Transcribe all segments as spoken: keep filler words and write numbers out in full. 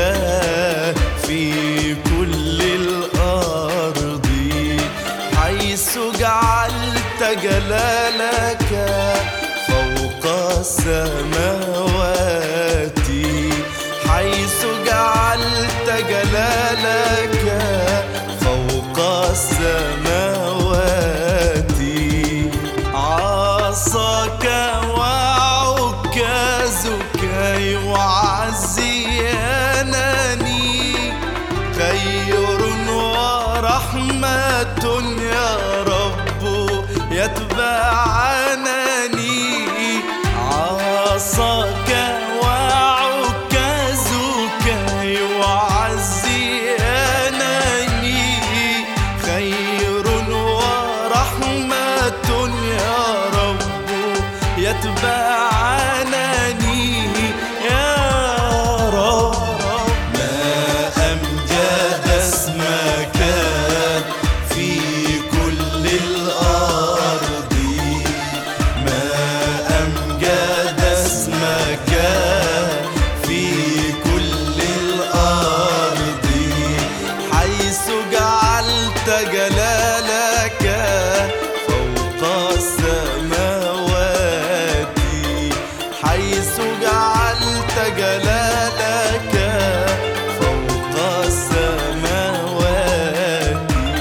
في كل الأرض، حيث جعلت جلالك فوق السماوات، حيث جعلت جلالك فوق السماوات. عصاك وعكازك يعزيانني، خير ورحمة يا رب يتبعانني. عصاك وعكازك يعزيانني، خير ورحمة يا رب يتبعانني يا رب. ما أمجد اسمك في كل الأرض، ما أمجد اسمك في كل الأرض، حيث جعلت جلالك فوق السماوات، حيث جعلت جلالك فوق السماوات.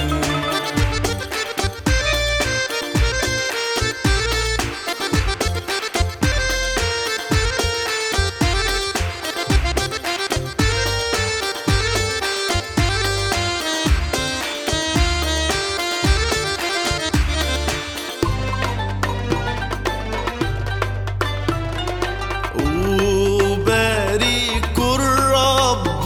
أبارك الرب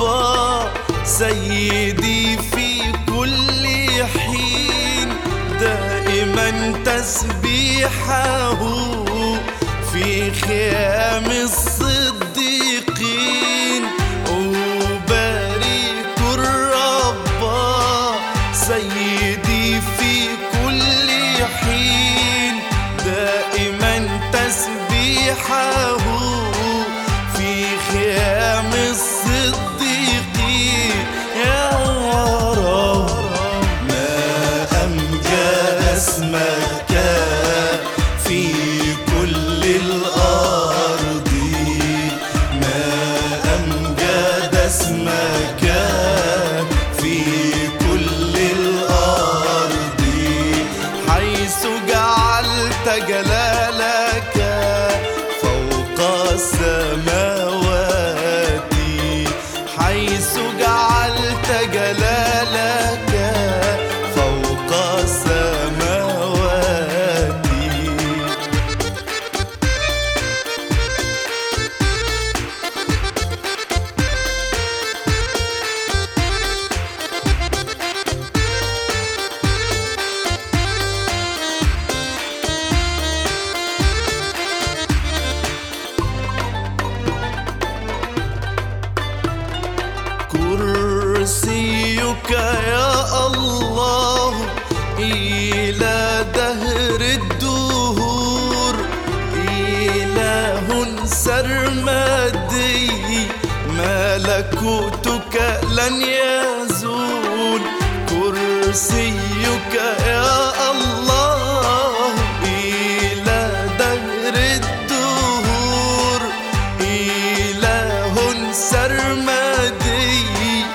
سيدي في كل حين، دائما تسبيحه في خيام الصديقين. أبارك الرب سيدي في كل حين، دائما تسبيحه في خيام الصديقين يا رب. ما أمجد اسمك في كل الأرض، ما أمجد اسمك في كل الأرض، حيث جعلت جلالك فوق السماوات، حيث جعلت جلالك فوق السماوات. كرسيك يا الله إلى دهر الدهور، إله سرمدي ملكوتك لن يزول. كرسيك يا الله إلى دهر الدهور، إله سرمدي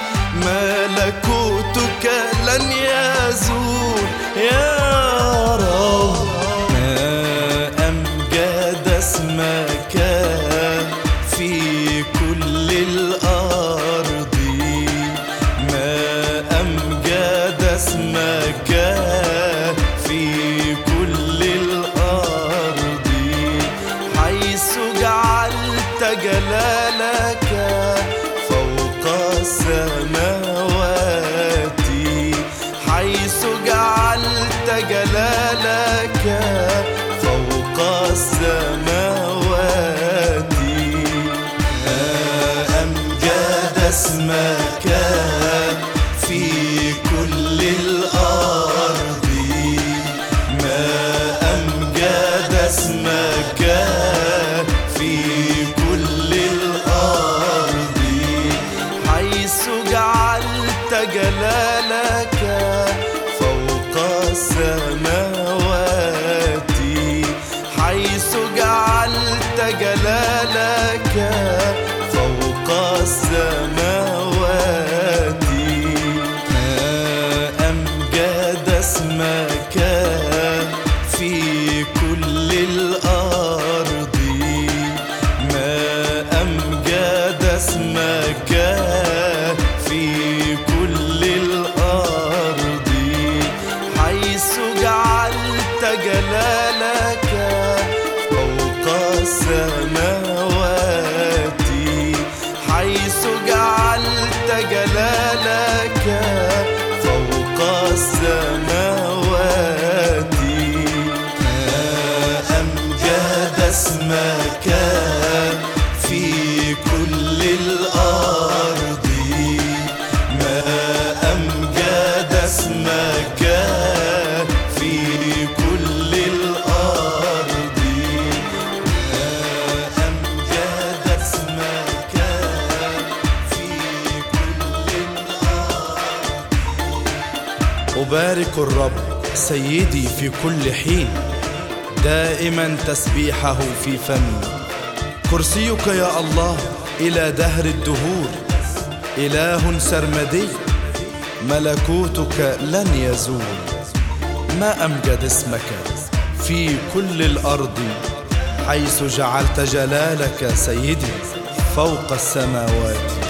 ملكوتك لن يزول يا رب. ما أمجد اسمك في كل الأرض، ما أمجد اسمك في كل الأرض، حيث جعلت جلالك فوق السماوات، حيث جعلت جلالك فوق السماوات. ما أمجد اسمك في كل الأرض، ما أمجد اسمك في كل الأرض، جلالك فوق السماوات، حيث جعلت جلالك فوق السماوات. ما أمجد اسمك في كل الأرض، ما أمجد اسمك في كل الأرض، حيث جعلت جلالك فوق السماوات، حيث جعلت جلالك فوق السماوات. ما أمجد اسمك في كل الأرض، ما أمجد اسمك في كل الأرض، ما أمجد اسمك في كل الأرض. أبارك الرب سيدي في كل حين، دائما تسبيحه في فمي. كرسيك يا الله إلى دهر الدهور، إله سرمدي ملكوتك لن يزول. ما أمجد اسمك في كل الأرض، حيث جعلت جلالك سيدي فوق السماوات.